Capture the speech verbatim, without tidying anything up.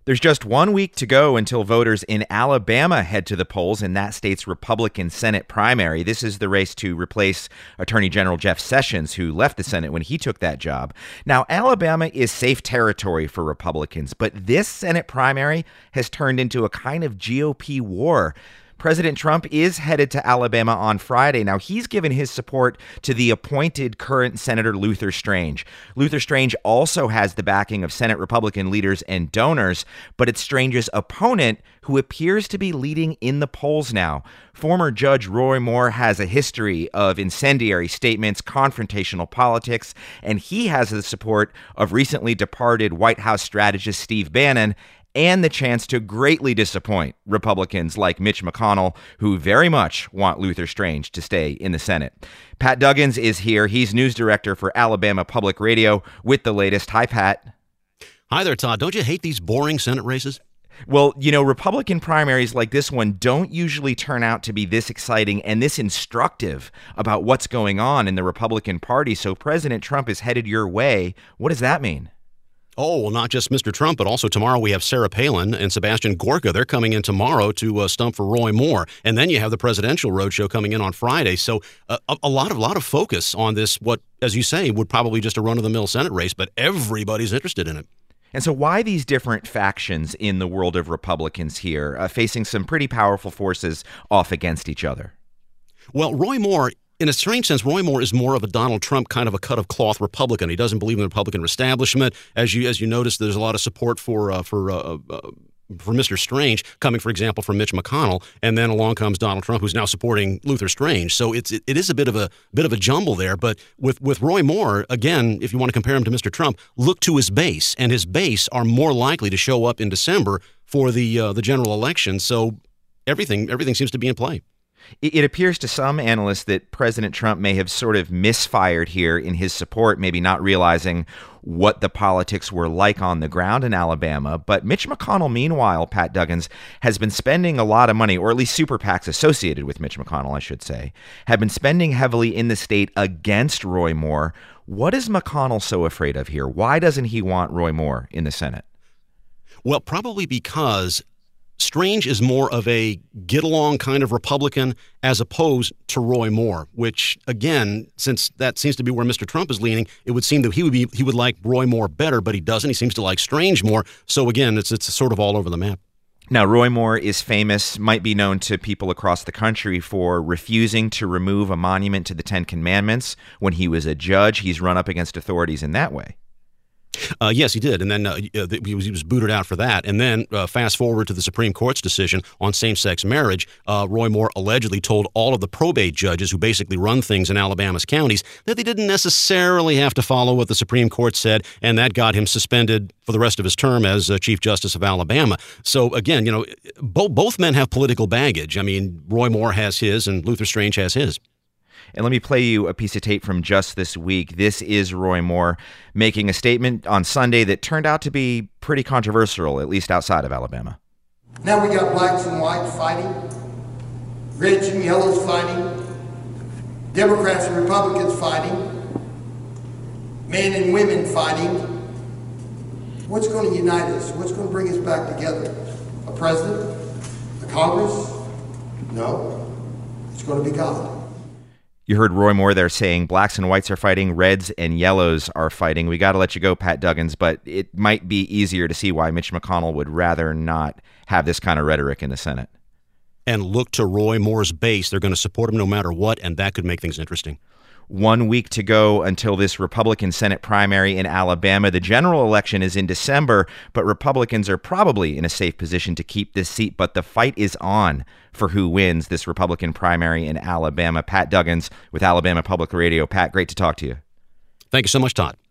There's just one week to go until voters in Alabama head to the polls in that state's Republican Senate primary. This is the race to replace Attorney General Jeff Sessions, who left the Senate when he took that job. Now, Alabama is safe territory for Republicans, but this Senate primary has turned into a kind of G O P war. President Trump is headed to Alabama on Friday. Now, he's given his support to the appointed current Senator Luther Strange. Luther Strange also has the backing of Senate Republican leaders and donors, but it's Strange's opponent who appears to be leading in the polls now. Former Judge Roy Moore has a history of incendiary statements, confrontational politics, and he has the support of recently departed White House strategist Steve Bannon, and the chance to greatly disappoint Republicans like Mitch McConnell, who very much want Luther Strange to stay in the Senate. Pat Duggins is here. He's news director for Alabama Public Radio with the latest. Hi, Pat. Hi there, Todd. Don't you hate these boring Senate races? Well, you know, Republican primaries like this one don't usually turn out to be this exciting and this instructive about what's going on in the Republican Party. So President Trump is headed your way. What does that mean? Oh, well, not just Mister Trump, but also tomorrow we have Sarah Palin and Sebastian Gorka. They're coming in tomorrow to uh, stump for Roy Moore. And then you have the presidential roadshow coming in on Friday. So uh, a, a lot of lot of focus on this, what, as you say, would probably just a run-of-the-mill Senate race, but everybody's interested in it. And so why these different factions in the world of Republicans here, uh, facing some pretty powerful forces off against each other? Well, Roy Moore, in a strange sense, Roy Moore is more of a Donald Trump kind of a cut-of-cloth Republican. He doesn't believe in the Republican establishment. As you as you notice, there's a lot of support for uh, for uh, uh, for Mister Strange coming, for example, from Mitch McConnell, and then along comes Donald Trump, who's now supporting Luther Strange. So it's it, it is a bit of a bit of a jumble there. But with with Roy Moore, again, if you want to compare him to Mister Trump, look to his base, and his base are more likely to show up in December for the uh, the general election. So everything everything seems to be in play. It appears to some analysts that President Trump may have sort of misfired here in his support, maybe not realizing what the politics were like on the ground in Alabama. But Mitch McConnell, meanwhile, Pat Duggins, has been spending a lot of money, or at least super PACs associated with Mitch McConnell, I should say, have been spending heavily in the state against Roy Moore. What is McConnell so afraid of here? Why doesn't he want Roy Moore in the Senate? Well, probably because Strange is more of a get-along kind of Republican as opposed to Roy Moore, which, again, since that seems to be where Mister Trump is leaning, it would seem that he would be he would like Roy Moore better, but he doesn't. He seems to like Strange more. So, again, it's it's sort of all over the map. Now, Roy Moore is famous, might be known to people across the country for refusing to remove a monument to the Ten Commandments. When he was a judge, he's run up against authorities in that way. Uh, yes, he did. And then uh, he, was, he was booted out for that. And then uh, fast forward to the Supreme Court's decision on same-sex marriage. Uh, Roy Moore allegedly told all of the probate judges who basically run things in Alabama's counties that they didn't necessarily have to follow what the Supreme Court said, and that got him suspended for the rest of his term as uh, Chief Justice of Alabama. So, again, you know, bo- both men have political baggage. I mean, Roy Moore has his and Luther Strange has his. And let me play you a piece of tape from just this week. This is Roy Moore making a statement on Sunday that turned out to be pretty controversial, at least outside of Alabama. Now we got blacks and whites fighting, reds and yellows fighting, Democrats and Republicans fighting, men and women fighting. What's going to unite us? What's going to bring us back together? A president? A Congress? No. It's going to be God. You heard Roy Moore there saying blacks and whites are fighting, reds and yellows are fighting. We got to let you go, Pat Duggins, but it might be easier to see why Mitch McConnell would rather not have this kind of rhetoric in the Senate. And look to Roy Moore's base. They're going to support him no matter what, and that could make things interesting. One week to go until this Republican Senate primary in Alabama. The general election is in December, but Republicans are probably in a safe position to keep this seat. But the fight is on for who wins this Republican primary in Alabama. Pat Duggins with Alabama Public Radio. Pat, great to talk to you. Thank you so much, Todd.